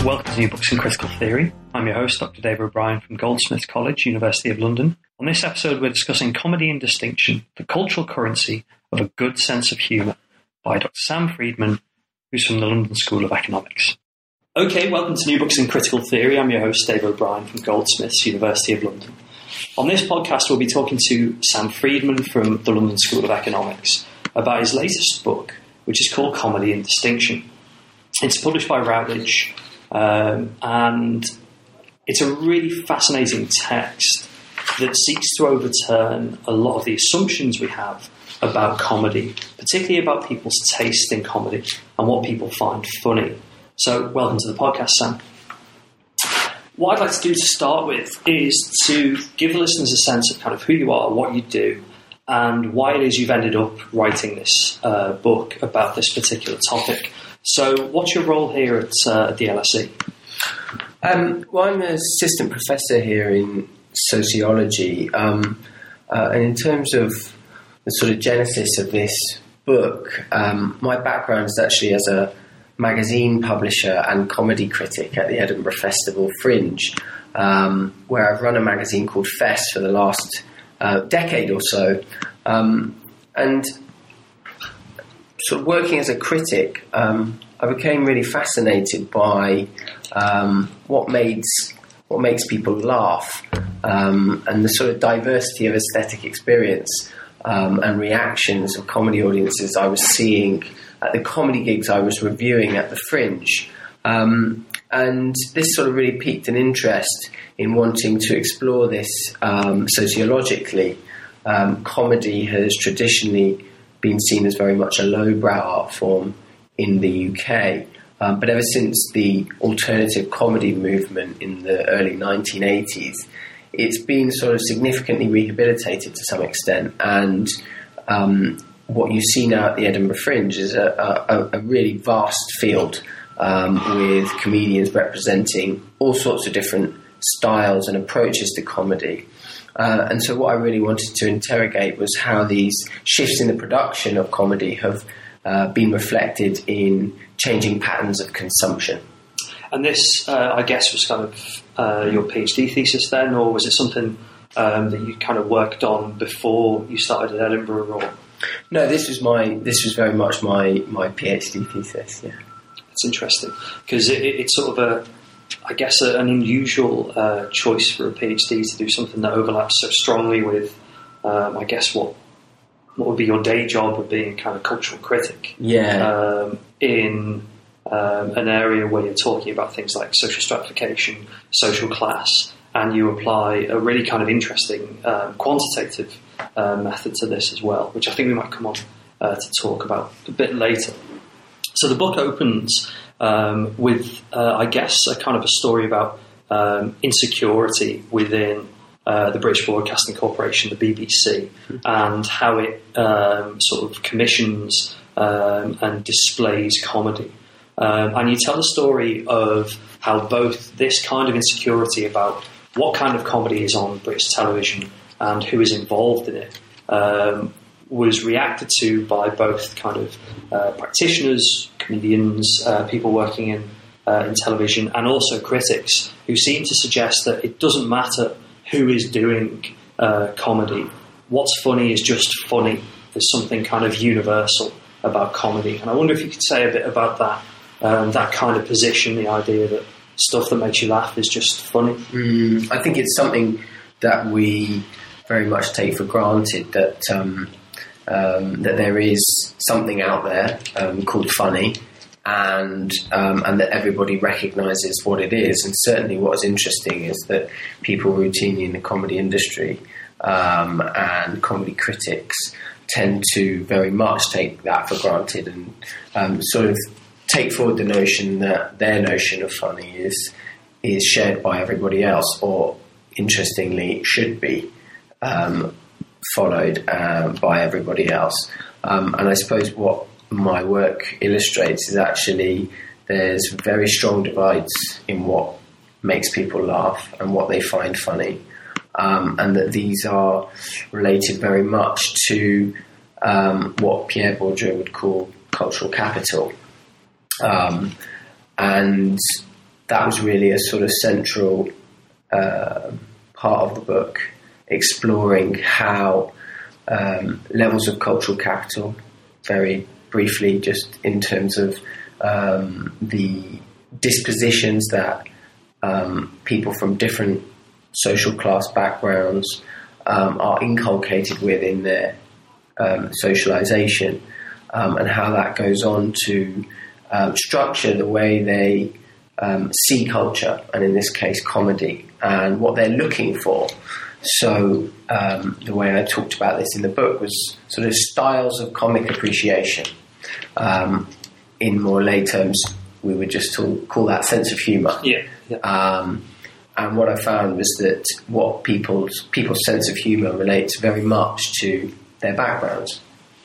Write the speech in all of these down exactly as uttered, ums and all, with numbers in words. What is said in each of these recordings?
welcome to New Books in Critical Theory. I'm your host, Doctor David O'Brien from Goldsmiths College, University of London. On this episode, we're discussing Comedy and Distinction, the cultural currency of a good sense of humour, by Doctor Sam Freedman, who's from the London School of Economics. Okay, welcome to New Books in Critical Theory. I'm your host, David O'Brien from Goldsmiths, University of London. On this podcast, we'll be talking to Sam Freedman from the London School of Economics about his latest book, which is called Comedy and Distinction. It's published by Routledge, um, and it's a really fascinating text that seeks to overturn a lot of the assumptions we have about comedy, particularly about people's taste in comedy and what people find funny. So, welcome to the podcast, Sam. What I'd like to do to start with is to give the listeners a sense of kind of who you are, what you do, and why it is you've ended up writing this uh, book about this particular topic. So, what's your role here at, uh, at the L S E? Um, well, I'm an assistant professor here in sociology, um, uh, and in terms of the sort of genesis of this book, um, my background is actually as a magazine publisher and comedy critic at the Edinburgh Festival Fringe, um, where I've run a magazine called Fest for the last uh, decade or so, um, and sort of working as a critic, um, I became really fascinated by um, what makes what makes people laugh, um, and the sort of diversity of aesthetic experience um, and reactions of comedy audiences I was seeing at the comedy gigs I was reviewing at the Fringe. Um, and this sort of really piqued an interest in wanting to explore this um, sociologically. Um, comedy has traditionally been seen as very much a lowbrow art form in the U K. Um, but ever since the alternative comedy movement in the early nineteen eighties, it's been sort of significantly rehabilitated to some extent. And um, what you see now at the Edinburgh Fringe is a, a, a really vast field um, with comedians representing all sorts of different styles and approaches to comedy. Uh, and so what I really wanted to interrogate was how these shifts in the production of comedy have uh, been reflected in changing patterns of consumption. And this, uh, I guess, was kind of uh, your PhD thesis then, or was it something um, that you kind of worked on before you started at Edinburgh? Or? No, this was my this was very much my, my PhD thesis, yeah. It's interesting, because it, it, it's sort of a, I guess, a, an unusual uh, choice for a PhD to do something that overlaps so strongly with, um, I guess, what what would be your day job of being kind of cultural critic. Yeah. Um, in um, an area where you're talking about things like social stratification, social class, and you apply a really kind of interesting um, quantitative uh, method to this as well, which I think we might come on uh, to talk about a bit later. So the book opens um, with, uh, I guess, a kind of a story about um, insecurity within uh, the British Broadcasting Corporation, the B B C, and how it um, sort of commissions um, and displays comedy. Um, and you tell the story of how both this kind of insecurity about what kind of comedy is on British television and who is involved in it um, was reacted to by both kind of uh, practitioners, comedians, uh, people working in uh, in television, and also critics who seem to suggest that it doesn't matter who is doing uh, comedy. What's funny is just funny. There's something kind of universal about comedy. And I wonder if you could say a bit about that, um, that kind of position, the idea that stuff that makes you laugh is just funny. Mm, I think it's something that we very much take for granted, that um, um, that there is something out there um, called funny, and um, and that everybody recognises what it is. And certainly what is interesting is that people routinely in the comedy industry um, and comedy critics tend to very much take that for granted and um, sort of take forward the notion that their notion of funny is is shared by everybody else, or interestingly should be um, followed uh, by everybody else. Um, and I suppose what my work illustrates is actually there's very strong divides in what makes people laugh and what they find funny, um, and that these are related very much to um, what Pierre Bourdieu would call cultural capital. Um, and that was really a sort of central uh, part of the book, exploring how um, levels of cultural capital, very briefly, just in terms of um, the dispositions that um, people from different social class backgrounds um, are inculcated with in their um, socialization, um, and how that goes on to um, structure the way they um, see culture, and in this case comedy, and what they're looking for. So um, the way I talked about this in the book was sort of styles of comic appreciation. Um, in more lay terms, we would just talk, call that sense of humour. Yeah. yeah. Um, and what I found was that what people's people's sense of humour relates very much to their backgrounds.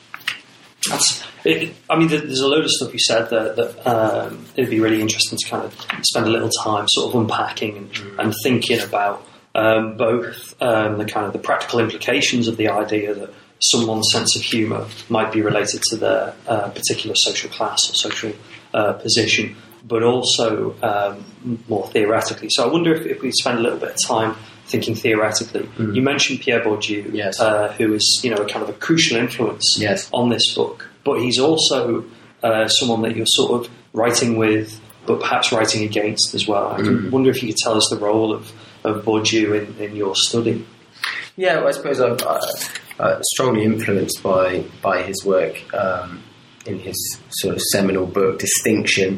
That's, it, I mean, there's a load of stuff you said there that um, it'd be really interesting to kind of spend a little time sort of unpacking and, mm. and thinking about um, both um, the kind of the practical implications of the idea that someone's sense of humour might be related to their uh, particular social class or social uh, position, but also um, more theoretically. So I wonder if, if we spend a little bit of time thinking theoretically. Mm. You mentioned Pierre Bourdieu, yes. uh, who is, you know, a kind of a crucial influence yes. on this book, but he's also uh, someone that you're sort of writing with, but perhaps writing against as well. I mm. wonder if you could tell us the role of, of Bourdieu in, in your study. Yeah, well, I suppose I'm uh, uh, strongly influenced by by his work um, in his sort of seminal book, Distinction.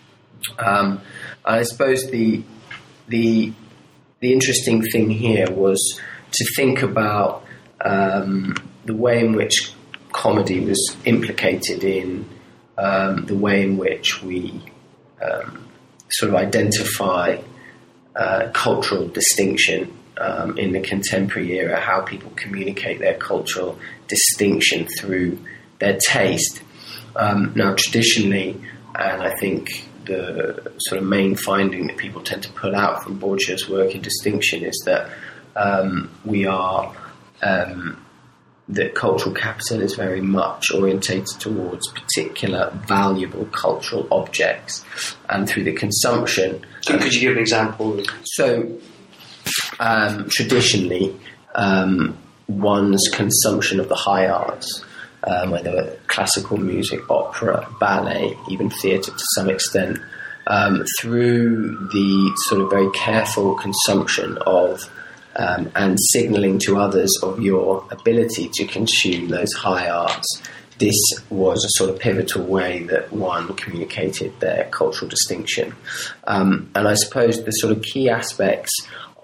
Um, I suppose the the the interesting thing here was to think about um, the way in which comedy was implicated in um, the way in which we um, sort of identify uh, cultural distinction um, in the contemporary era, how people communicate their cultural distinction through their taste. Um, now, traditionally, and I think the sort of main finding that people tend to pull out from Bourdieu's work in Distinction is that um, we are um, that cultural capital is very much orientated towards particular valuable cultural objects, and through the consumption. So could you give an example? So um, traditionally, um, one's consumption of the high arts, Um, whether classical music, opera, ballet, even theatre to some extent, um, through the sort of very careful consumption of um, and signalling to others of your ability to consume those high arts. This was a sort of pivotal way that one communicated their cultural distinction. Um, and I suppose the sort of key aspects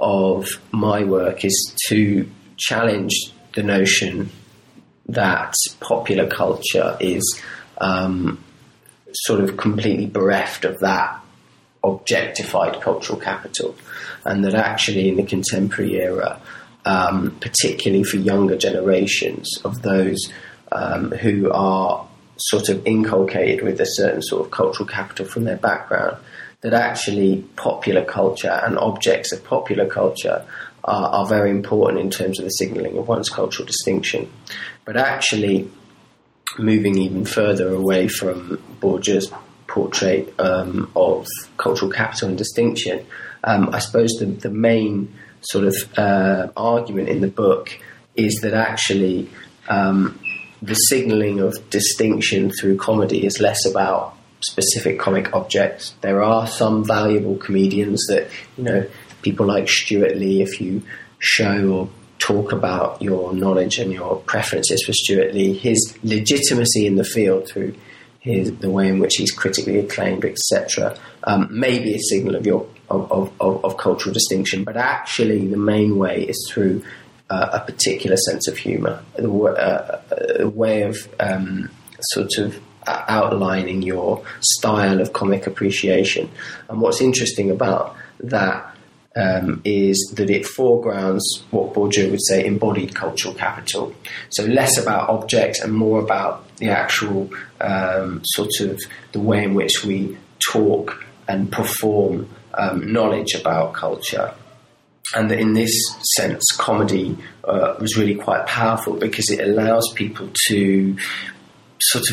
of my work is to challenge the notion that popular culture is um, sort of completely bereft of that objectified cultural capital, and that actually in the contemporary era, um, particularly for younger generations of those um, who are sort of inculcated with a certain sort of cultural capital from their background, that actually popular culture and objects of popular culture are, are very important in terms of the signalling of one's cultural distinction. But actually, moving even further away from Bourdieu's portrait um, of cultural capital and distinction, um, I suppose the, the main sort of uh, argument in the book is that actually um, the signalling of distinction through comedy is less about specific comic objects. There are some valuable comedians that, you know, people like Stuart Lee, if you show or talk about your knowledge and your preferences for Stuart Lee, his legitimacy in the field through his, the way in which he's critically acclaimed, et cetera, um, may be a signal of your of, of, of, of cultural distinction, but actually the main way is through uh, a particular sense of humour, a, uh, a way of um, sort of outlining your style of comic appreciation. And what's interesting about that Um, is that it foregrounds what Bourdieu would say embodied cultural capital. So less about objects and more about the actual um, sort of the way in which we talk and perform um, knowledge about culture. And that in this sense, comedy uh, was really quite powerful because it allows people to sort of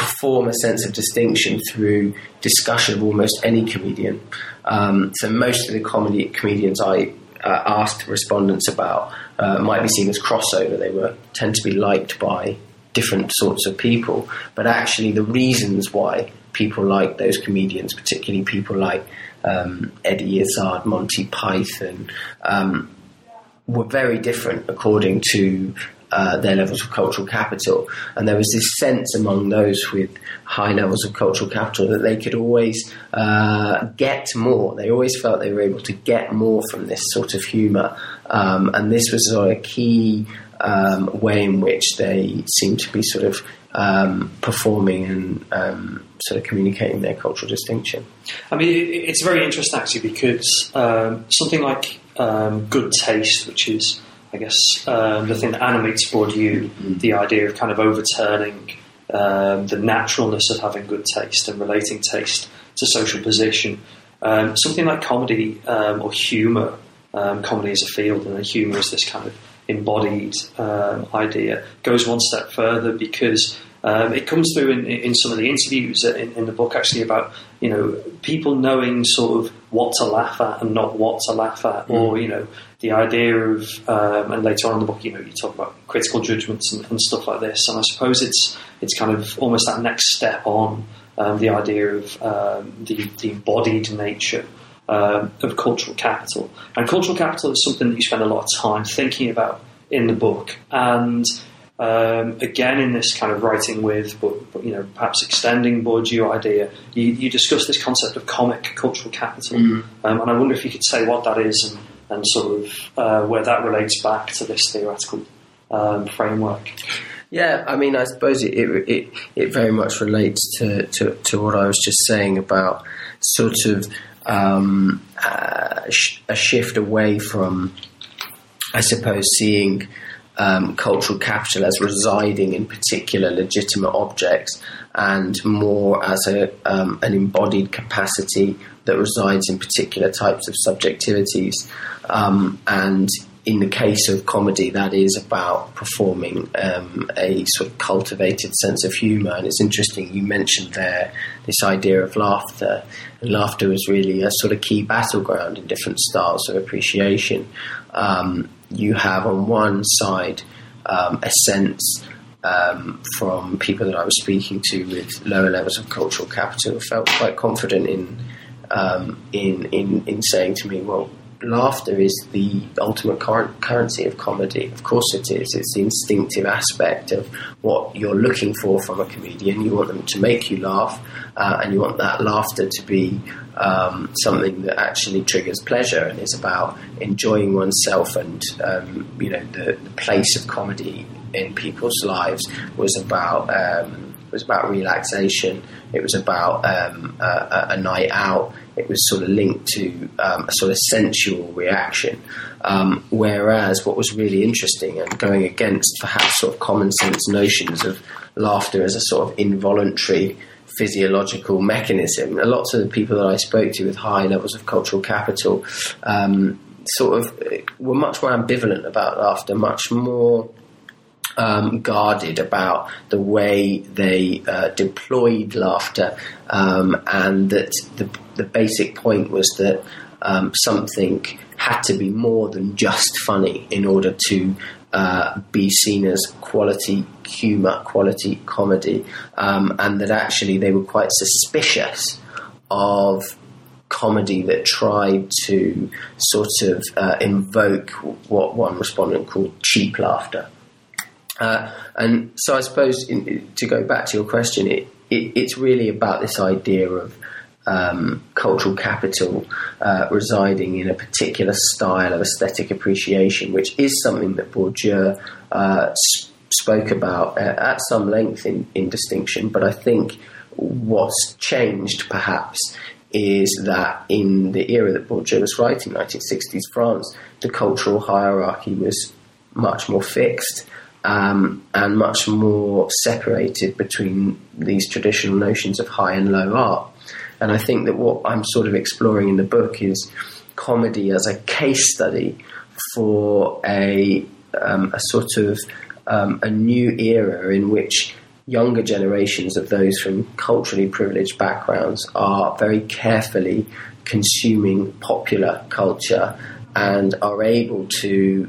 perform a sense of distinction through discussion of almost any comedian. Um, so most of the comedy comedians I uh, asked respondents about uh, might be seen as crossover. They were tend to be liked by different sorts of people, but actually the reasons why people like those comedians, particularly people like um, Eddie Izzard, Monty Python, um, were very different according to uh, their levels of cultural capital. And there was this sense among those with high levels of cultural capital that they could always uh, get more. They always felt they were able to get more from this sort of humour. Um, and this was sort of a key um, way in which they seemed to be sort of um, performing and um, sort of communicating their cultural distinction. I mean, it, it's very interesting actually, because um, something like um, good taste, which is, I guess, um, the thing that animates Bourdieu, mm. the idea of kind of overturning um, the naturalness of having good taste and relating taste to social position. Um, something like comedy um, or humour, um, comedy as a field and humour as this kind of embodied um, idea, goes one step further, because um, it comes through in, in some of the interviews in, in the book actually about, you know, people knowing sort of what to laugh at and not what to laugh at, mm. or, you know, the idea of, um, and later on in the book, you know, you talk about critical judgments and, and stuff like this, and I suppose it's it's kind of almost that next step on um, the idea of um, the, the embodied nature um, of cultural capital. And cultural capital is something that you spend a lot of time thinking about in the book, and um, again in this kind of writing with, but, but you know, perhaps extending Bourdieu idea, you, you discuss this concept of comic cultural capital, mm. um, and I wonder if you could say what that is and and sort of uh, where that relates back to this theoretical um, framework. Yeah, I mean, I suppose it it, it, it very much relates to, to, to what I was just saying about sort of um, a, sh- a shift away from, I suppose, seeing um, cultural capital as residing in particular legitimate objects, and more as a um, an embodied capacity that resides in particular types of subjectivities. Um, and in the case of comedy, that is about performing um, a sort of cultivated sense of humour. And it's interesting, you mentioned there this idea of laughter. And laughter is really a sort of key battleground in different styles of appreciation. Um, you have on one side um, a sense um, from people that I was speaking to with lower levels of cultural capital who felt quite confident in Um, in, in in saying to me, well, laughter is the ultimate cur- currency of comedy. Of course it is. It's the instinctive aspect of what you're looking for from a comedian. You want them to make you laugh, uh, and you want that laughter to be um, something that actually triggers pleasure and is about enjoying oneself. And um, you know, the, the place of comedy in people's lives was about um, was about relaxation. It was about um, a, a night out. It was sort of linked to um, a sort of sensual reaction. Um, whereas what was really interesting, and going against perhaps sort of common sense notions of laughter as a sort of involuntary physiological mechanism, a lot of the people that I spoke to with high levels of cultural capital um, sort of were much more ambivalent about laughter, much more Um, guarded about the way they uh, deployed laughter, um, and that the, the basic point was that um, something had to be more than just funny in order to uh, be seen as quality humour, quality comedy, um, and that actually they were quite suspicious of comedy that tried to sort of uh, invoke what one respondent called cheap laughter. Uh, and so I suppose, in, to go back to your question, it, it, it's really about this idea of um, cultural capital uh, residing in a particular style of aesthetic appreciation, which is something that Bourdieu uh, sp- spoke about uh, at some length in, in Distinction. But I think what's changed, perhaps, is that in the era that Bourdieu was writing, nineteen sixties France, the cultural hierarchy was much more fixed. Um, and much more separated between these traditional notions of high and low art. And I think that what I'm sort of exploring in the book is comedy as a case study for a, um, a sort of um, a new era in which younger generations of those from culturally privileged backgrounds are very carefully consuming popular culture and are able to,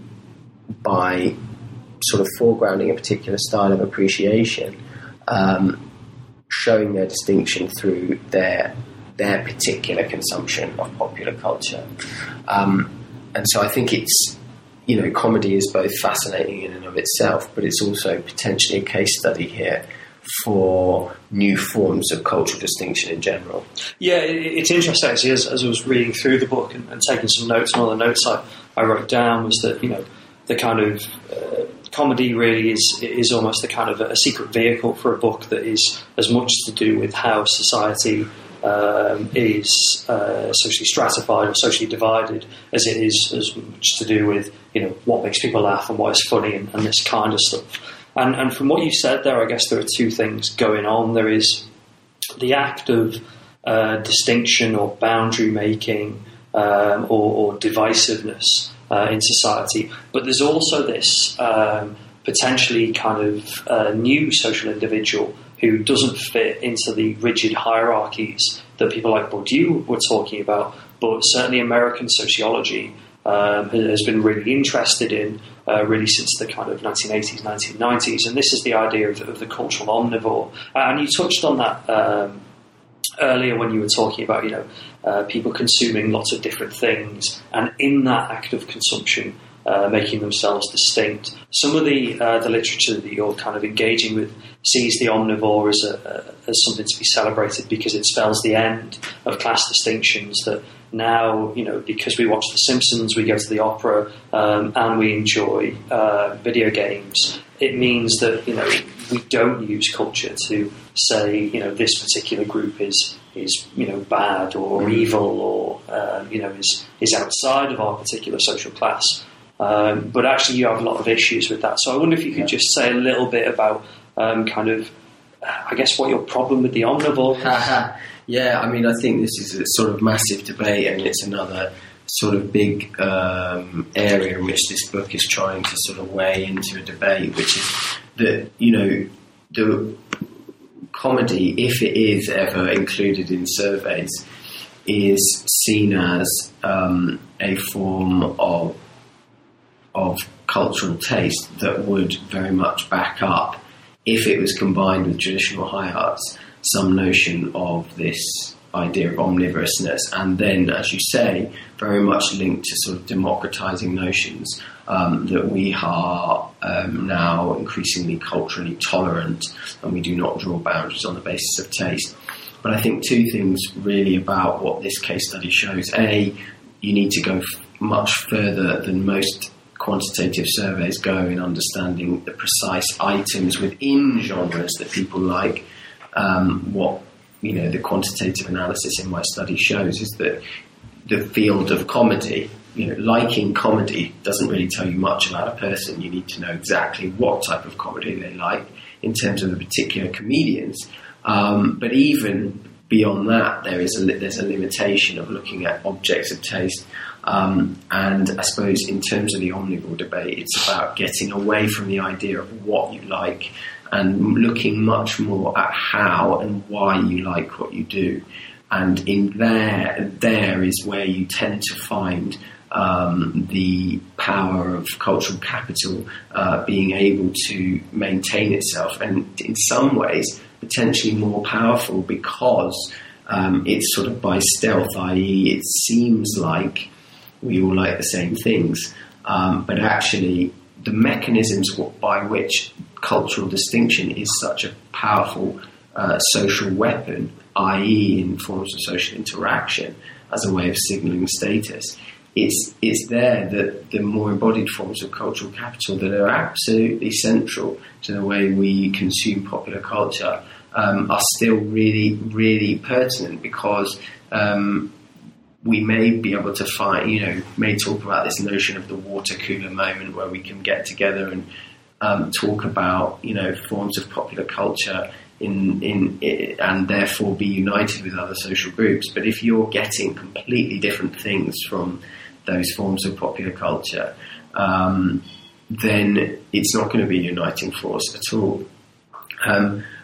by sort of foregrounding a particular style of appreciation, um, showing their distinction through their their particular consumption of popular culture. Um, and so I think it's, you know, comedy is both fascinating in and of itself, but it's also potentially a case study here for new forms of cultural distinction in general. Yeah, it, it's interesting actually, as, as I was reading through the book and, and taking some notes, one of the notes I, I wrote down was that, you know, the kind of uh, comedy really is is almost the kind of a secret vehicle for a book that is as much to do with how society um, is uh, socially stratified or socially divided as it is as much to do with, you know, what makes people laugh and what is funny and, and this kind of stuff. And, and from what you said there, I guess there are two things going on. There is the act of uh, distinction or boundary making um, or, or divisiveness uh, in society, but there's also this um, potentially kind of uh, new social individual who doesn't fit into the rigid hierarchies that people like Bourdieu were talking about, but certainly American sociology um, has been really interested in uh, really since the kind of nineteen eighties, nineteen nineties, and this is the idea of, of the cultural omnivore. And you touched on that um, earlier when you were talking about, you know, uh, people consuming lots of different things, and in that act of consumption, Uh, making themselves distinct. Some of the uh, the literature that you're kind of engaging with sees the omnivore as a, a, as something to be celebrated because it spells the end of class distinctions. That now, you know, because we watch The Simpsons, we go to the opera, um, and we enjoy uh, video games, it means that, you know, we don't use culture to say, you know, this particular group is is you know bad or evil or uh, you know is is outside of our particular social class. Um, but actually, you have a lot of issues with that. So I wonder if you could just say a little bit about um, kind of, I guess, what your problem with the omnivore is. Yeah, I mean, I think this is a sort of massive debate, and it's another sort of big um, area in which this book is trying to sort of weigh into a debate, which is that, you know, the comedy, if it is ever included in surveys, is seen as um, a form of of cultural taste that would very much back up, if it was combined with traditional high arts, some notion of this idea of omnivorousness, and then, as you say, very much linked to sort of democratizing notions um, that we are um, now increasingly culturally tolerant and we do not draw boundaries on the basis of taste. But I think two things really about what this case study shows. A, you need to go f- much further than most quantitative surveys go in understanding the precise items within genres that people like. Um, what, you know, the quantitative analysis in my study shows is that the field of comedy, you know, liking comedy doesn't really tell you much about a person. You need to know exactly what type of comedy they like in terms of the particular comedians. Um, but even beyond that, there is a li- there's a limitation of looking at objects of taste. Um, and I suppose in terms of the omnivore debate, it's about getting away from the idea of what you like and looking much more at how and why you like what you do. And in there, there is where you tend to find um, the power of cultural capital uh, being able to maintain itself, and in some ways potentially more powerful because um, it's sort of by stealth, that is it seems like we all like the same things, um, but actually the mechanisms by which cultural distinction is such a powerful uh, social weapon, that is in forms of social interaction as a way of signalling status, it's, it's there that the more embodied forms of cultural capital that are absolutely central to the way we consume popular culture um, are still really, really pertinent, because um, we may be able to find, you know, may talk about this notion of the water cooler moment where we can get together and um, talk about, you know, forms of popular culture in, in, in and therefore be united with other social groups. But if you're getting completely different things from those forms of popular culture, um, then it's not going to be a uniting force at all. Um,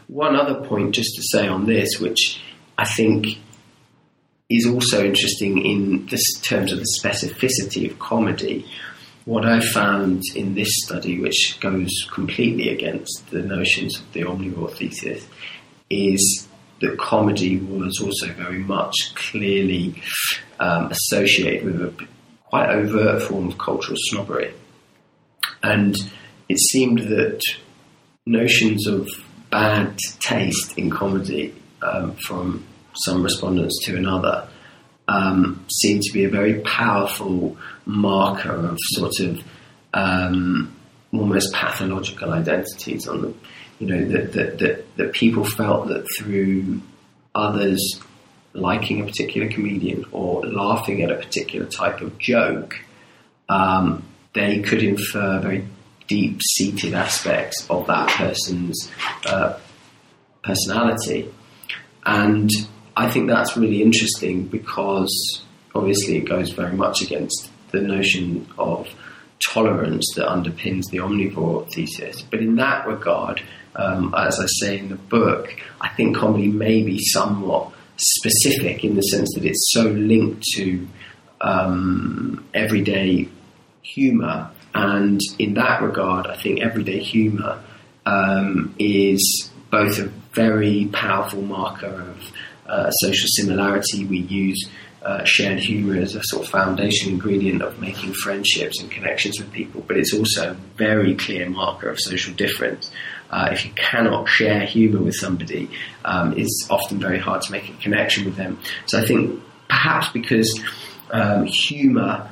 one other point just to say on this, which I think is also interesting in this terms of the specificity of comedy. What I found in this study, which goes completely against the notions of the omnivore thesis, is that comedy was also very much clearly um, associated with a quite overt form of cultural snobbery. And it seemed that notions of bad taste in comedy um, from some respondents to another um, seemed to be a very powerful marker of sort of um, almost pathological identities on them. You know, that, that, that, that people felt that through others liking a particular comedian or laughing at a particular type of joke, um, they could infer very deep-seated aspects of that person's uh, personality. And I think that's really interesting because obviously it goes very much against the notion of tolerance that underpins the omnivore thesis. But in that regard, um, as I say in the book, I think comedy may be somewhat specific in the sense that it's so linked to um, everyday humour. And in that regard, I think everyday humour um, is both a very powerful marker of uh, social similarity. We use uh, shared humour as a sort of foundation ingredient of making friendships and connections with people, but it's also a very clear marker of social difference. Uh, if you cannot share humour with somebody, um, it's often very hard to make a connection with them. So I think perhaps because um, humour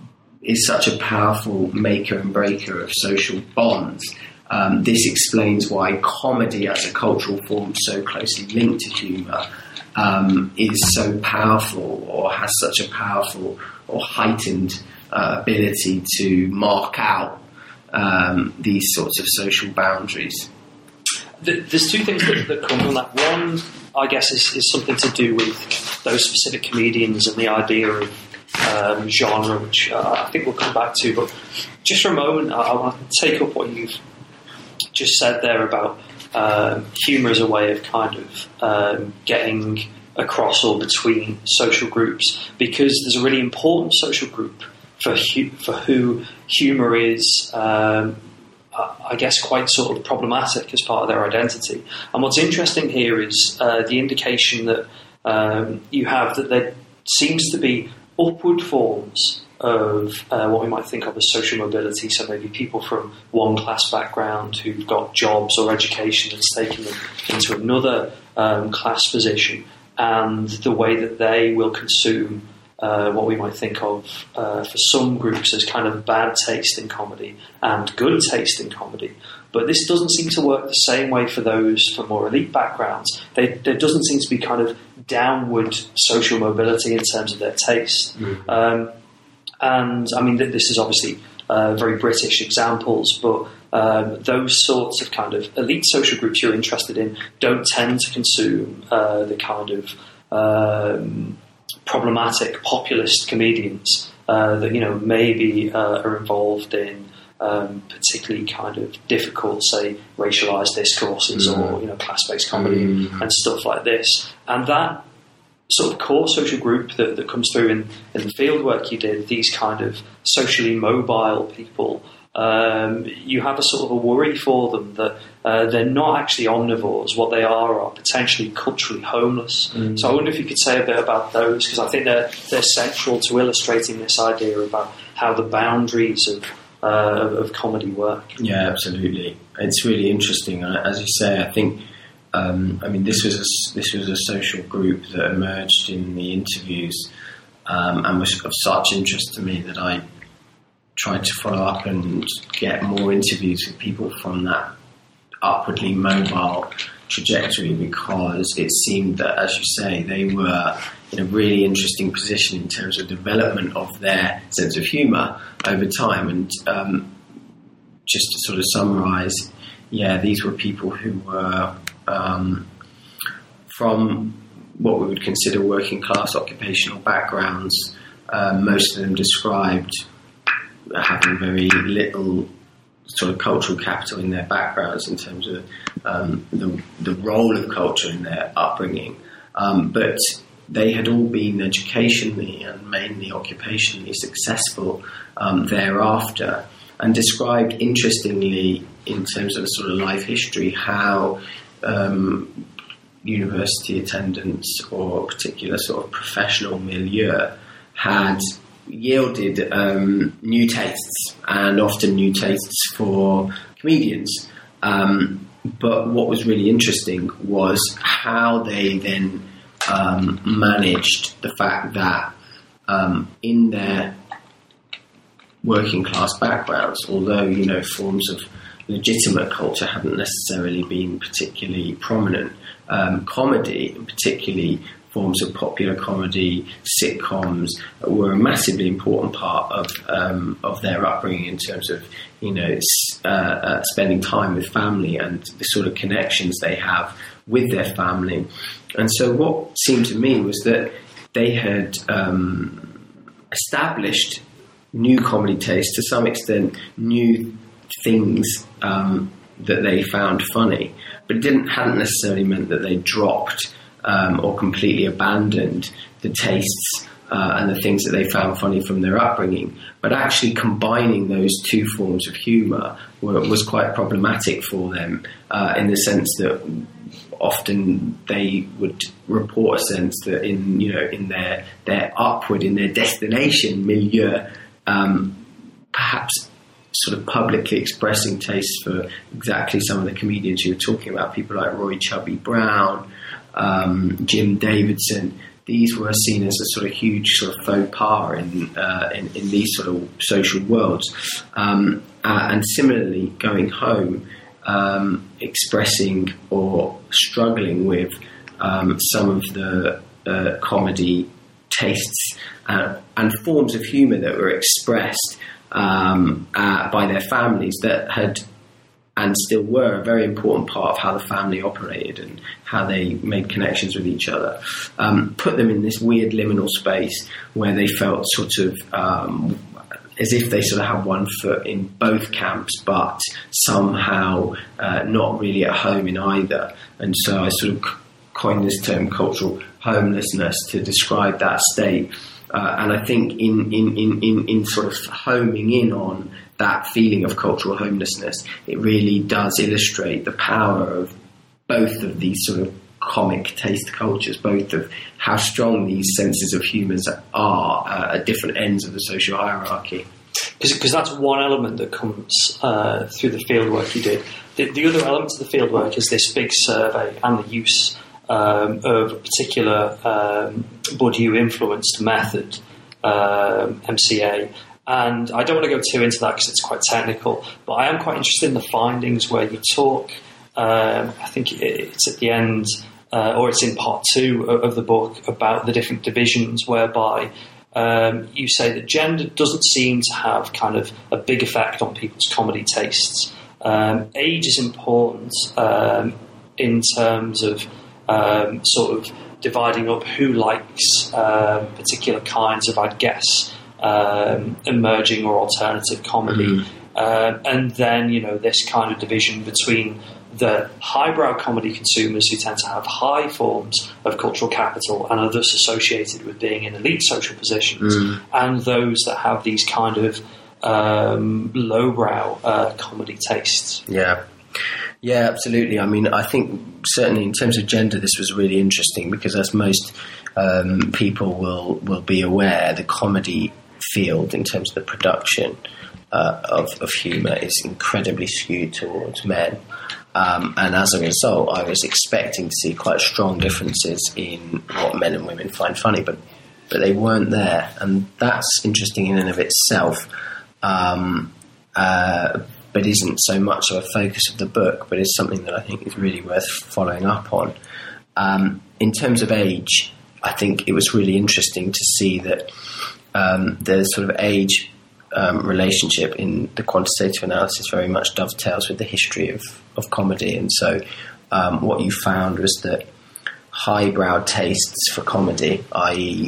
is such a powerful maker and breaker of social bonds, um, this explains why comedy as a cultural form so closely linked to humour um, is so powerful, or has such a powerful or heightened uh, ability to mark out um, these sorts of social boundaries. There's two things that, that come from that. One, I guess, is, is something to do with those specific comedians and the idea of um, genre, which uh, I think we'll come back to. But just for a moment, I, I want to take up what you've just said there about um, humour as a way of kind of um, getting across or between social groups, because there's a really important social group for hu- for who humour is, um, I guess, quite sort of problematic as part of their identity. And what's interesting here is uh, the indication that um, you have that there seems to be upward forms of uh, what we might think of as social mobility. So maybe people from one class background who've got jobs or education that's taken them into another um, class position, and the way that they will consume Uh, what we might think of uh, for some groups as kind of bad taste in comedy and good taste in comedy. But this doesn't seem to work the same way for those from more elite backgrounds. They, there doesn't seem to be kind of downward social mobility in terms of their taste. Mm-hmm. Um, and I mean, this is obviously uh, very British examples, but um, those sorts of kind of elite social groups you're interested in don't tend to consume uh, the kind of Um, problematic populist comedians uh, that, you know, maybe uh, are involved in um, particularly kind of difficult, say, racialized discourses mm. or, you know, class-based comedy mm. and stuff like this. And that sort of core social group that, that comes through in, in the field work you did, these kind of socially mobile people, um, you have a sort of a worry for them that uh, they're not actually omnivores. What they are are potentially culturally homeless. Mm. So I wonder if you could say a bit about those, because I think they're they're central to illustrating this idea about how the boundaries of uh, of comedy work. Yeah, absolutely. It's really interesting. As you say, I think um, I mean this was a, this was a social group that emerged in the interviews um, and was of such interest to me that I tried to follow up and get more interviews with people from that upwardly mobile trajectory, because it seemed that, as you say, they were in a really interesting position in terms of development of their sense of humour over time. And um, just to sort of summarise, yeah, these were people who were um, from what we would consider working class occupational backgrounds. Uh, most of them described having very little sort of cultural capital in their backgrounds in terms of um, the, the role of culture in their upbringing. Um, but they had all been educationally and mainly occupationally successful um, thereafter, and described interestingly in terms of a sort of life history how um, university attendance or particular sort of professional milieu had yielded um, new tastes, and often new tastes for comedians. Um, but what was really interesting was how they then um, managed the fact that um, in their working class backgrounds, although, you know, forms of legitimate culture hadn't necessarily been particularly prominent, um, comedy, and particularly forms of popular comedy, sitcoms, were a massively important part of um, of their upbringing in terms of, you know, uh, uh, spending time with family and the sort of connections they have with their family. And so what seemed to me was that they had um, established new comedy tastes, to some extent new things um, that they found funny, but it didn't hadn't necessarily meant that they dropped um, or completely abandoned the tastes uh, and the things that they found funny from their upbringing. But actually combining those two forms of humour were, was quite problematic for them uh, in the sense that often they would report a sense that in you know in their their upward in their destination milieu, um, perhaps sort of publicly expressing tastes for exactly some of the comedians you were talking about, people like Roy Chubby Brown, um, Jim Davidson. These were seen as a sort of huge sort of faux pas in uh, in, in these sort of social worlds, um, uh, and similarly going home, um, expressing or struggling with um, some of the uh, comedy tastes uh, and forms of humour that were expressed um, uh, by their families that had and still were a very important part of how the family operated and how they made connections with each other, um, put them in this weird liminal space where they felt sort of um, as if they sort of had one foot in both camps, but somehow uh, not really at home in either. And so I sort of coined this term cultural homelessness to describe that state. Uh, and I think in, in, in, in, in sort of homing in on that feeling of cultural homelessness, it really does illustrate the power of both of these sort of comic taste cultures, both of how strong these senses of humour are uh, at different ends of the social hierarchy. Because that's one element that comes uh, through the fieldwork you did. The, the other element of the fieldwork is this big survey and the use um, of a particular um, Bourdieu-influenced method, um, M C A. And I don't want to go too into that because it's quite technical, but I am quite interested in the findings where you talk, um, I think it's at the end, uh, or it's in part two of the book, about the different divisions whereby um, you say that gender doesn't seem to have kind of a big effect on people's comedy tastes. Um, age is important um, in terms of um, sort of dividing up who likes um, particular kinds of, I'd guess, Um, emerging or alternative comedy, mm-hmm. uh, and then you know this kind of division between the highbrow comedy consumers who tend to have high forms of cultural capital and are thus associated with being in elite social positions, mm. and those that have these kind of um, lowbrow uh, comedy tastes. Yeah. Yeah, absolutely. I mean, I think certainly in terms of gender, this was really interesting because, as most um, people will will be aware, the comedy field in terms of the production uh, of, of humour is incredibly skewed towards men, um, and as a result I was expecting to see quite strong differences in what men and women find funny, but but they weren't there, and that's interesting in and of itself, um, uh, but isn't so much of a focus of the book, but is something that I think is really worth following up on. Um, in terms of age, I think it was really interesting to see that Um, the sort of age um, relationship in the quantitative analysis very much dovetails with the history of, of comedy. And so um, what you found was that highbrow tastes for comedy, that is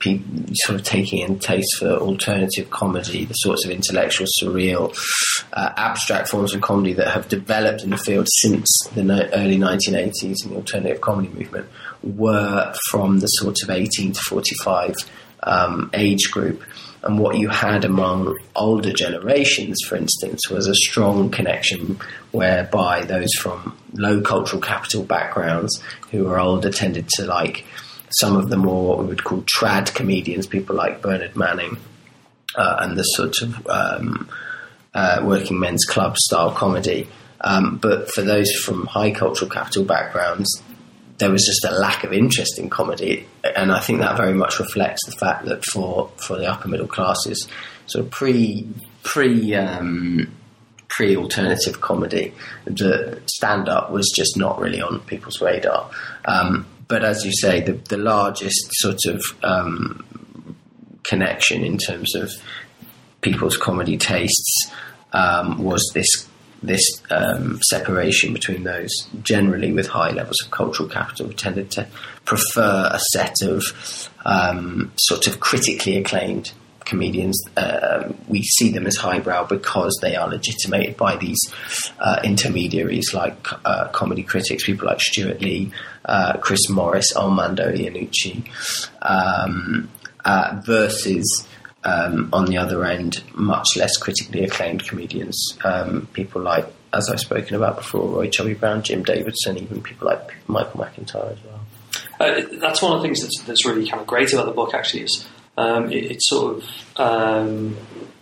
pe- sort of taking in taste for alternative comedy, the sorts of intellectual, surreal, uh, abstract forms of comedy that have developed in the field since the no- early nineteen eighties in the alternative comedy movement, were from the sort of eighteen to forty-five um, age group. And what you had among older generations, for instance, was a strong connection whereby those from low cultural capital backgrounds who were older tended to like some of the more what we would call trad comedians, people like Bernard Manning, uh, and the sort of um, uh, working men's club style comedy. Um, but for those from high cultural capital backgrounds, there was just a lack of interest in comedy, and I think that very much reflects the fact that for, for the upper middle classes, sort of pre pre um, pre alternative comedy, the stand up was just not really on people's radar. Um, but as you say, the, the largest sort of um, connection in terms of people's comedy tastes um, was this. this um, separation between those generally with high levels of cultural capital who tended to prefer a set of um, sort of critically acclaimed comedians. Uh, we see them as highbrow because they are legitimated by these uh, intermediaries like uh, comedy critics, people like Stuart Lee, uh, Chris Morris, Armando Iannucci, um, uh, versus Um, on the other end, much less critically acclaimed comedians, um, people like, as I've spoken about before, Roy Chubby Brown, Jim Davidson, even people like Michael McIntyre as well. Uh, that's one of the things that's, that's really kind of great about the book, actually, is um, it, it's sort of um,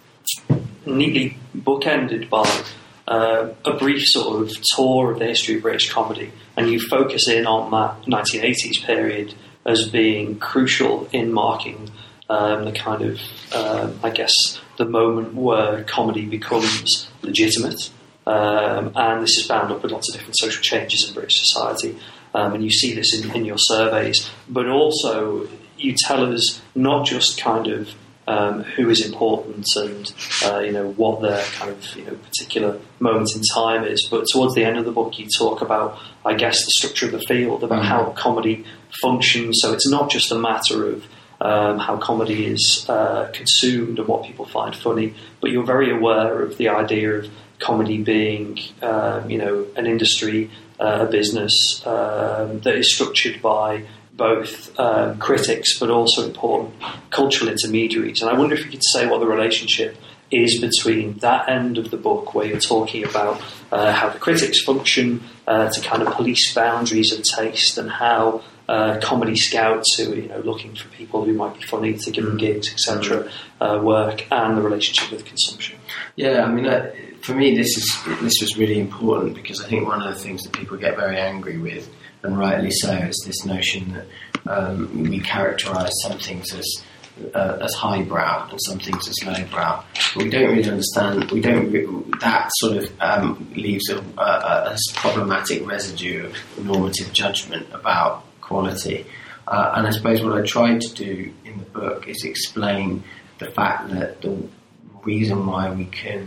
neatly bookended by uh, a brief sort of tour of the history of British comedy, and you focus in on that nineteen eighties period as being crucial in marking Um, the kind of, um, I guess, the moment where comedy becomes legitimate. Um, and this is bound up with lots of different social changes in British society. Um, and you see this in, in your surveys. But also, you tell us not just kind of um, who is important and, uh, you know, what their kind of, you know, particular moment in time is. But towards the end of the book, you talk about, I guess, the structure of the field, about mm-hmm. how comedy functions. So it's not just a matter of Um, how comedy is uh, consumed and what people find funny, but you're very aware of the idea of comedy being, um, you know, an industry, uh, a business um, that is structured by both um, critics but also important cultural intermediaries. And I wonder if you could say what the relationship is between that end of the book, where you're talking about uh, how the critics function uh, to kind of police boundaries of taste, and how Uh, comedy scouts who are, you know, looking for people who might be funny to give them gigs, et cetera, uh, work, and the relationship with consumption. Yeah, I mean, uh, for me, this is this was really important, because I think one of the things that people get very angry with, and rightly so, is this notion that um, we characterise some things as uh, as highbrow and some things as lowbrow. But we don't really understand. We don't. That sort of um, leaves a, a, a problematic residue of normative judgment about quality. Uh, and I suppose what I tried to do in the book is explain the fact that the reason why we can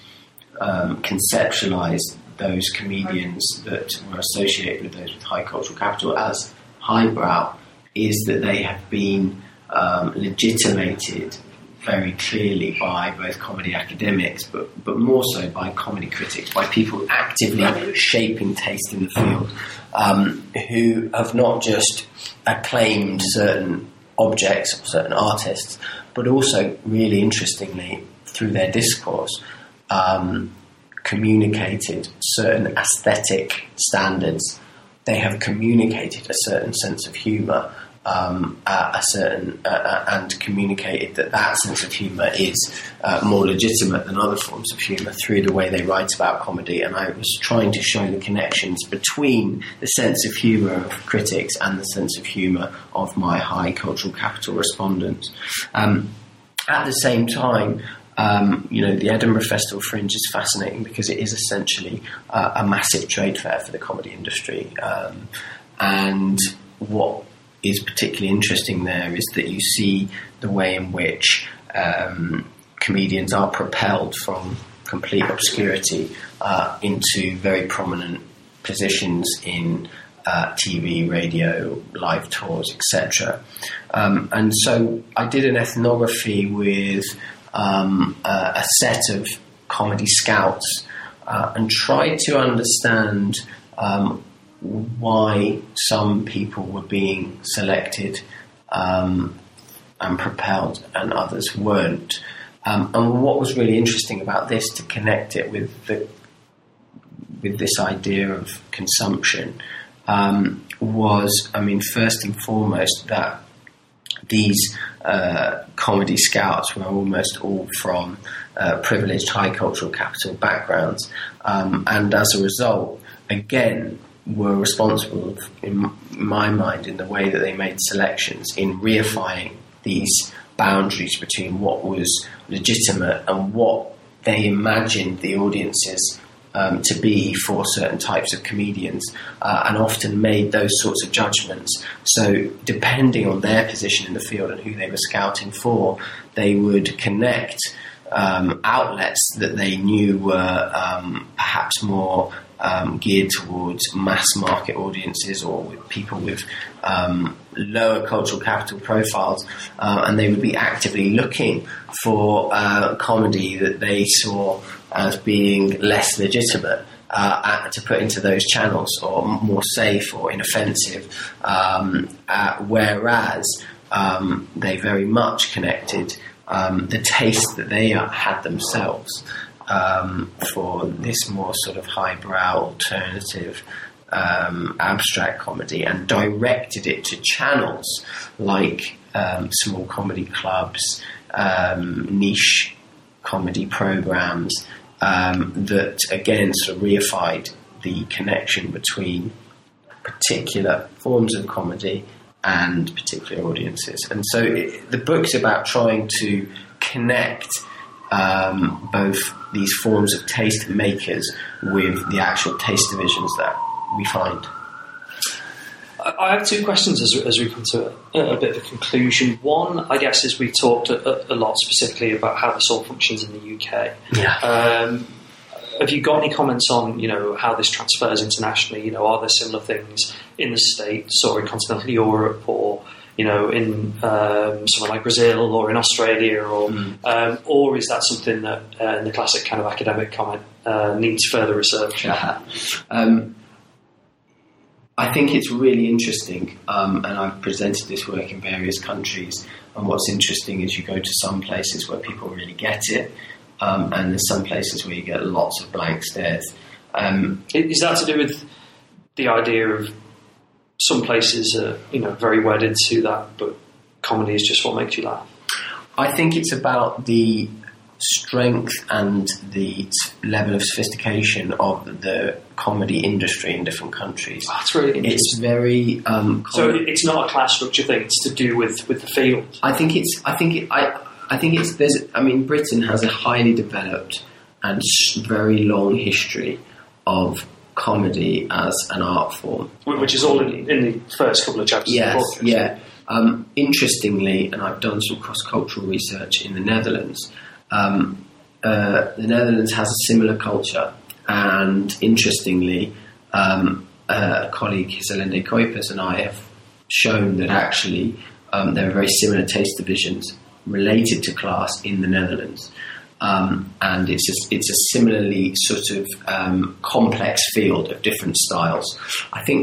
um, conceptualise those comedians that were associated with those with high cultural capital as highbrow is that they have been um, legitimated very clearly by both comedy academics, but, but more so by comedy critics, by people actively shaping taste in the field, um, who have not just acclaimed certain objects or certain artists, but also, really interestingly, through their discourse, um, communicated certain aesthetic standards. They have communicated a certain sense of humour, Um, uh, a certain uh, and communicated that that sense of humour is uh, more legitimate than other forms of humour through the way they write about comedy. And I was trying to show the connections between the sense of humour of critics and the sense of humour of my high cultural capital respondents. Um, at the same time, um, you know, the Edinburgh Festival Fringe is fascinating because it is essentially uh, a massive trade fair for the comedy industry. Um, and what is particularly interesting there is that you see the way in which um, comedians are propelled from complete obscurity uh, into very prominent positions in uh, T V, radio, live tours, et cetera. Um, and so I did an ethnography with um, a, a set of comedy scouts uh, and tried to understand um, why some people were being selected um, and propelled and others weren't. Um, and what was really interesting about this, to connect it with the with this idea of consumption, um, was, I mean, first and foremost, that these uh, comedy scouts were almost all from uh, privileged high cultural capital backgrounds, um, and as a result, again, were responsible, in my mind, in the way that they made selections, in reifying these boundaries between what was legitimate and what they imagined the audiences um, to be for certain types of comedians, uh, and often made those sorts of judgments. So depending on their position in the field and who they were scouting for, they would connect um, outlets that they knew were um, perhaps more Um, geared towards mass market audiences, or with people with um, lower cultural capital profiles, uh, and they would be actively looking for uh, comedy that they saw as being less legitimate uh, at, to put into those channels, or more safe or inoffensive, um, uh, whereas um, they very much connected um, the taste that they had themselves Um, for this more sort of highbrow, alternative, um, abstract comedy, and directed it to channels like um, small comedy clubs, um, niche comedy programs, um, that again sort of reified the connection between particular forms of comedy and particular audiences. And so it, the book's about trying to connect Um, both these forms of taste makers with the actual taste divisions that we find. I have two questions as, as we come to a, a bit of a conclusion. One, I guess, is we talked a, a lot specifically about how this all functions in the U K. Yeah. Um, have you got any comments on, you know, how this transfers internationally? You know, are there similar things in the States or in continental Europe, or you know, in um, somewhere like Brazil or in Australia, or mm. um, or is that something that, uh, in the classic kind of academic comment, uh, needs further research? um, I think it's really interesting, um, and I've presented this work in various countries, and what's interesting is you go to some places where people really get it, um, and there's some places where you get lots of blank stares. Um, is that to do with the idea of some places are, you know, very wedded to that, but comedy is just what makes you laugh? I think it's about the strength and the level of sophistication of the comedy industry in different countries. Oh, that's really interesting. It's very um, so it's not a class structure thing; it's to do with, with the field. I think it's. I think it, I. I think it's. There's. I mean, Britain has a highly developed and very long history of comedy as an art form, which is all in, in the first couple of chapters. Yes, of the book, yeah. Um, interestingly, and I've done some cross-cultural research in the Netherlands. Um, uh, the Netherlands has a similar culture, and interestingly, um, uh, a colleague, Zelende Kuipers, and I have shown that actually um, there are very similar taste divisions related to class in the Netherlands. Um, and it's a, it's a similarly sort of um, complex field of different styles. I think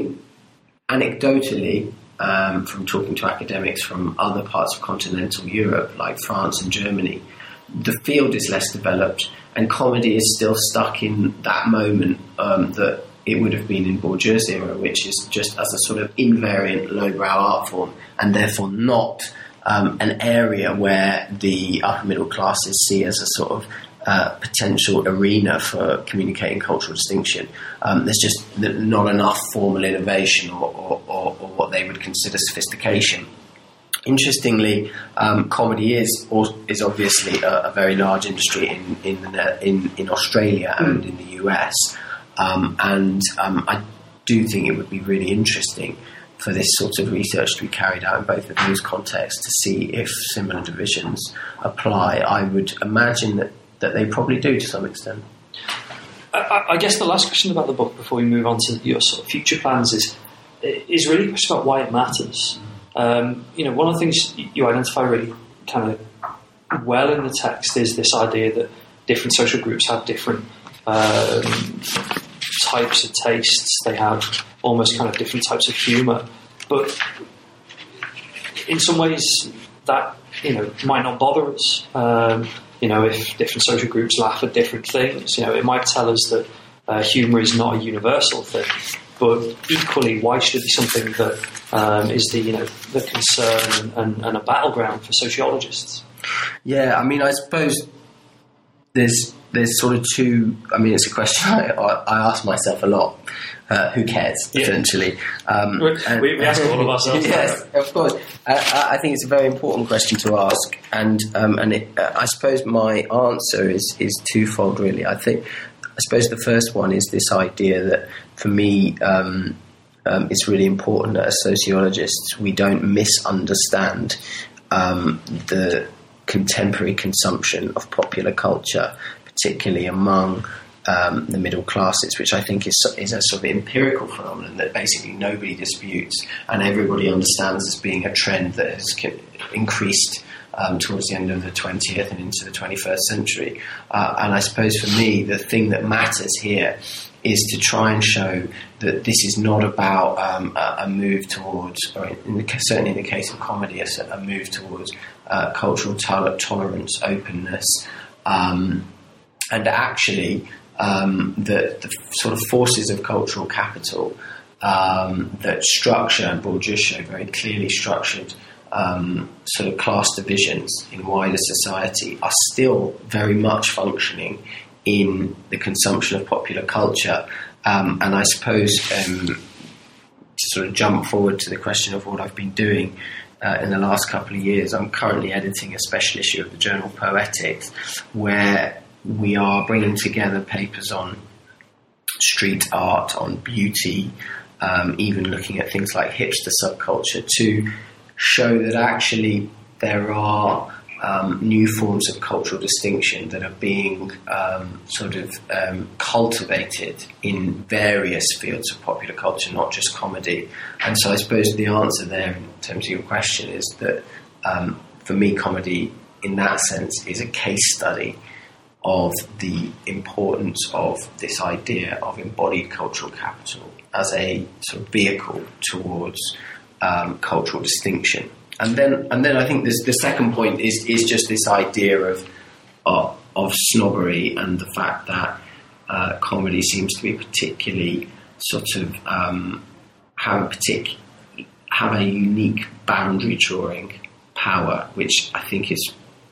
anecdotally, um, from talking to academics from other parts of continental Europe, like France and Germany, the field is less developed, and comedy is still stuck in that moment um, that it would have been in Bourdieu's era, which is just as a sort of invariant lowbrow art form, and therefore not Um, an area where the upper middle classes see as a sort of uh, potential arena for communicating cultural distinction. Um, there's just not enough formal innovation or, or, or, or what they would consider sophistication. Interestingly, um, comedy is or, is obviously a, a very large industry in in, the, in, in Australia and mm. in the U S, um, and um, I do think it would be really interesting for this sort of research to be carried out in both of those contexts to see if similar divisions apply. I would imagine that, that they probably do to some extent. I, I guess the last question about the book before we move on to your sort of future plans is, is really a question about why it matters. Um, you know, one of the things you identify really kind of well in the text is this idea that different social groups have different um, types of tastes. They have almost kind of different types of humour. But in some ways, that, you know, might not bother us. Um, you know, if different social groups laugh at different things, you know, it might tell us that uh, humour is not a universal thing. But equally, why should it be something that um, is the, you know, the concern and, and a battleground for sociologists? Yeah, I mean, I suppose there's there's sort of two. I mean, it's a question I, I ask myself a lot. Uh, who cares? Yeah. Essentially, um, and, we, we ask all of ourselves. Yes, of course. I, I think it's a very important question to ask, and um, and it, uh, I suppose my answer is is twofold. Really, I think. I suppose the first one is this idea that, for me, um, um, it's really important that as sociologists we don't misunderstand um, the contemporary consumption of popular culture, particularly among um, the middle classes, which I think is, is a sort of empirical phenomenon that basically nobody disputes and everybody understands as being a trend that has increased Um, towards the end of the twentieth and into the twenty-first century. Uh, and I suppose for me, the thing that matters here is to try and show that this is not about um, a, a move towards, or in the, certainly in the case of comedy, a, a move towards uh, cultural tol- tolerance, openness, um, and actually um, the, the sort of forces of cultural capital um, that structure, and Bourdieu showed very clearly structured Um, sort of class divisions in wider society are still very much functioning in the consumption of popular culture. Um, and I suppose um, to sort of jump forward to the question of what I've been doing uh, in the last couple of years, I'm currently editing a special issue of the journal Poetics, where we are bringing together papers on street art, on beauty, um, even looking at things like hipster subculture, to show that actually there are um, new forms of cultural distinction that are being um, sort of um, cultivated in various fields of popular culture, not just comedy. And so I suppose the answer there in terms of your question is that um, for me, comedy in that sense is a case study of the importance of this idea of embodied cultural capital as a sort of vehicle towards Um, cultural distinction. And then and then I think this, the second point is is just this idea of of, of snobbery and the fact that uh, comedy seems to be particularly sort of um, have a partic- have a unique boundary drawing power, which I think is,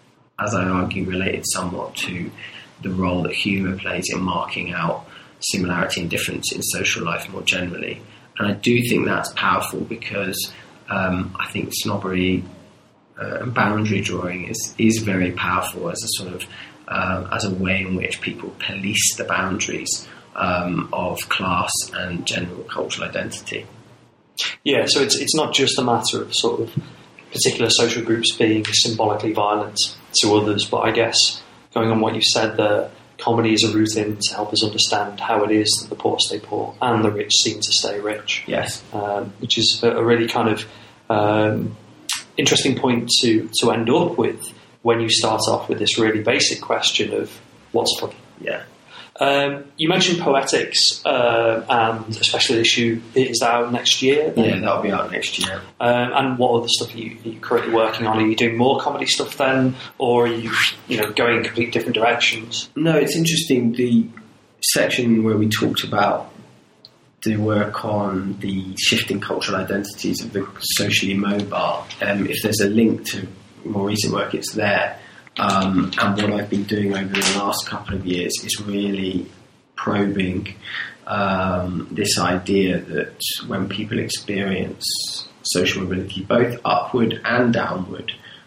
as I argue, related somewhat to the role that humour plays in marking out similarity and difference in social life more generally. And I do think that's powerful because um, I think snobbery uh, and boundary drawing is, is very powerful as a sort of uh, as a way in which people police the boundaries um, of class and general cultural identity. Yeah, so it's it's not just a matter of sort of particular social groups being symbolically violent to others, but I guess going on what you said there, comedy is a route in to help us understand how it is that the poor stay poor and the rich seem to stay rich. Yes. Um, which is a, a really kind of um, interesting point to, to end up with when you start off with this really basic question of what's funny. Yeah. Um, you mentioned Poetics, uh, and a special issue is out next year. Then. Yeah, that'll be out next year. Um, and what other stuff are you, are you currently working on? Are you doing more comedy stuff then, or are you, you know, going in completely different directions? No, it's interesting. The section where we talked about the work on the shifting cultural identities of the socially mobile. Um, if there's a link to more recent work, it's there. Um, and what I've been doing over the last couple of years is really probing um, this idea that when people experience social mobility, both upward and downward,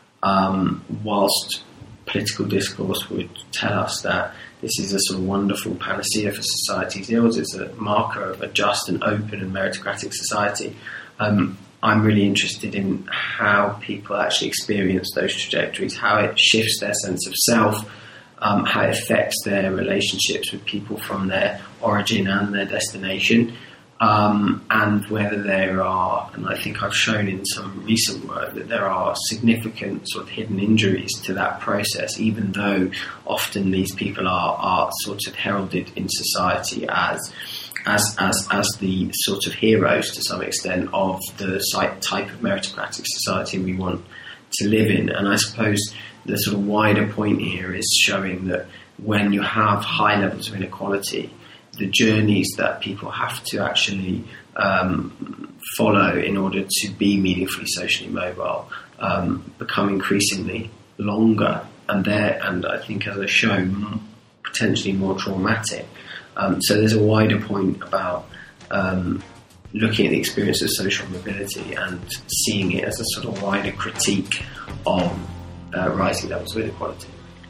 um, whilst political discourse would tell us that this is a sort of wonderful panacea for society's ills, it's a marker of a just and open and meritocratic society, um, I'm really interested in how people actually experience those trajectories, how it shifts their sense of self, um, how it affects their relationships with people from their origin and their destination. um, and whether there are, and I think I've shown in some recent work that there are significant sort of hidden injuries to that process, even though often these people are, are sort of heralded in society as As, as as the sort of heroes to some extent of the type of meritocratic society we want to live in. And I suppose the sort of wider point here is showing that when you have high levels of inequality, the journeys that people have to actually um, follow in order to be meaningfully socially mobile um, become increasingly longer, and there, and I think, as I show, potentially more traumatic. Um, so there's a wider point about um, looking at the experience of social mobility and seeing it as a sort of wider critique of uh, rising levels of inequality.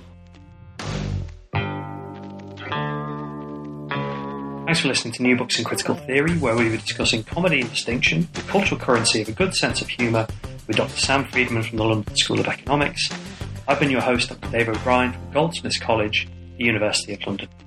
Thanks for listening to New Books in Critical Theory, where we were discussing comedy and distinction, the cultural currency of a good sense of humour, with Doctor Sam Friedman from the London School of Economics. I've been your host, Doctor Dave O'Brien from Goldsmiths College, the University of London.